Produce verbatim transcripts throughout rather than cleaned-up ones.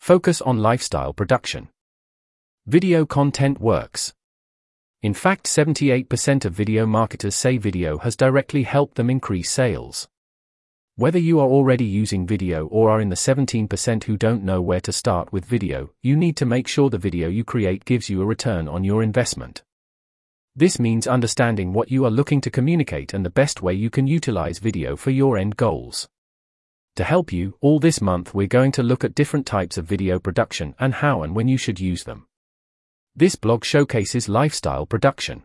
Focus on lifestyle production. Video content works. In fact, seventy-eight percent of video marketers say video has directly helped them increase sales. Whether you are already using video or are in the seventeen percent who don't know where to start with video, you need to make sure the video you create gives you a return on your investment. This means understanding what you are looking to communicate and the best way you can utilize video for your end goals. To help you, all this month we're going to look at different types of video production and how and when you should use them. This blog showcases lifestyle production.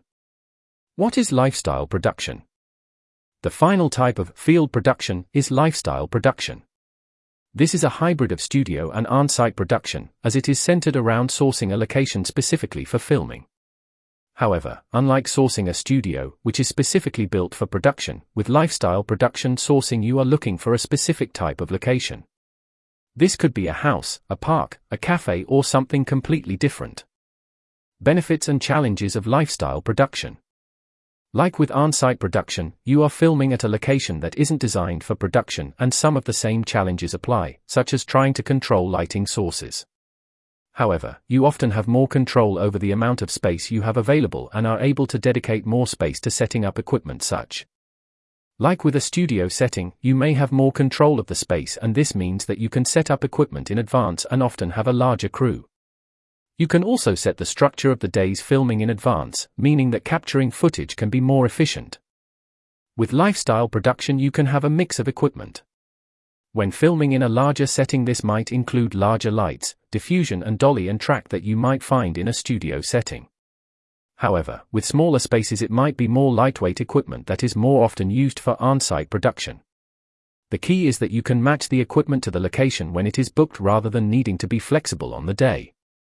What is lifestyle production? The final type of field production is lifestyle production. This is a hybrid of studio and on-site production, as it is centered around sourcing a location specifically for filming. However, unlike sourcing a studio, which is specifically built for production, with lifestyle production sourcing you are looking for a specific type of location. This could be a house, a park, a cafe, or something completely different. Benefits and challenges of lifestyle production. Like with on-site production, you are filming at a location that isn't designed for production, and some of the same challenges apply, such as trying to control lighting sources. However, you often have more control over the amount of space you have available and are able to dedicate more space to setting up equipment such. Like with a studio setting, you may have more control of the space, and this means that you can set up equipment in advance and often have a larger crew. You can also set the structure of the day's filming in advance, meaning that capturing footage can be more efficient. With lifestyle production you can have a mix of equipment. When filming in a larger setting, this might include larger lights, diffusion and dolly and track that you might find in a studio setting. However, with smaller spaces it might be more lightweight equipment that is more often used for on-site production. The key is that you can match the equipment to the location when it is booked rather than needing to be flexible on the day.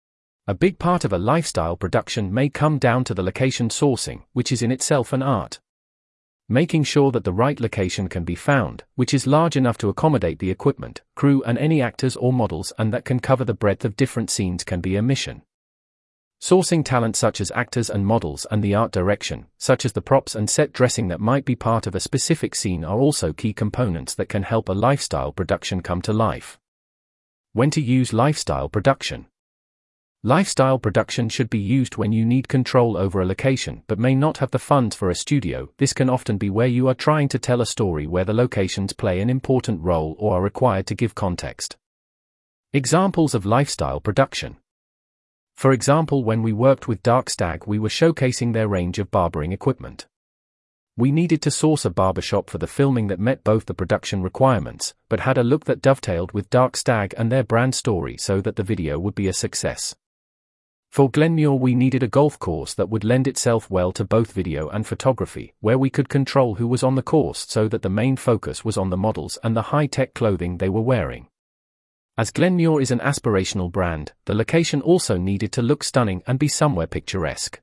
A big part of a lifestyle production may come down to the location sourcing, which is in itself an art. Making sure that the right location can be found, which is large enough to accommodate the equipment, crew and any actors or models, and that can cover the breadth of different scenes, can be a mission. Sourcing talent such as actors and models and the art direction, such as the props and set dressing that might be part of a specific scene, are also key components that can help a lifestyle production come to life. When to use lifestyle production. Lifestyle production should be used when you need control over a location but may not have the funds for a studio. This can often be where you are trying to tell a story where the locations play an important role or are required to give context. Examples of lifestyle production. For example, when we worked with Dark Stag, we were showcasing their range of barbering equipment. We needed to source a barbershop for the filming that met both the production requirements, but had a look that dovetailed with Dark Stag and their brand story so that the video would be a success. For Glenmuir, we needed a golf course that would lend itself well to both video and photography, where we could control who was on the course so that the main focus was on the models and the high-tech clothing they were wearing. As Glenmuir is an aspirational brand, the location also needed to look stunning and be somewhere picturesque.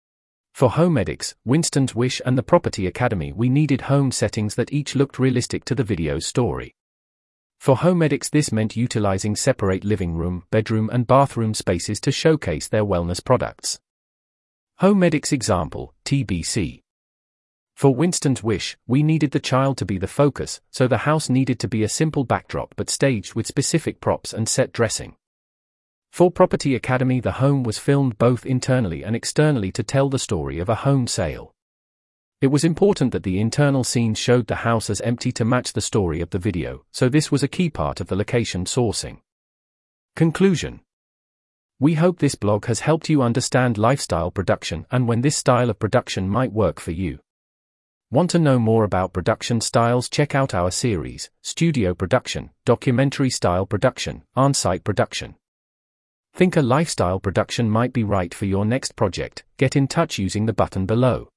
For Homedics, Winston's Wish and the Property Academy, we needed home settings that each looked realistic to the video's story. For Homedics, this meant utilizing separate living room, bedroom and bathroom spaces to showcase their wellness products. Homedics example, T B C. For Winston's Wish, we needed the child to be the focus, so the house needed to be a simple backdrop but staged with specific props and set dressing. For Property Academy, the home was filmed both internally and externally to tell the story of a home sale. It was important that the internal scenes showed the house as empty to match the story of the video, so this was a key part of the location sourcing. Conclusion. We hope this blog has helped you understand lifestyle production and when this style of production might work for you. Want to know more about production styles? Check out our series, Studio Production, Documentary Style Production, On-Site Production. Think a lifestyle production might be right for your next project? Get in touch using the button below.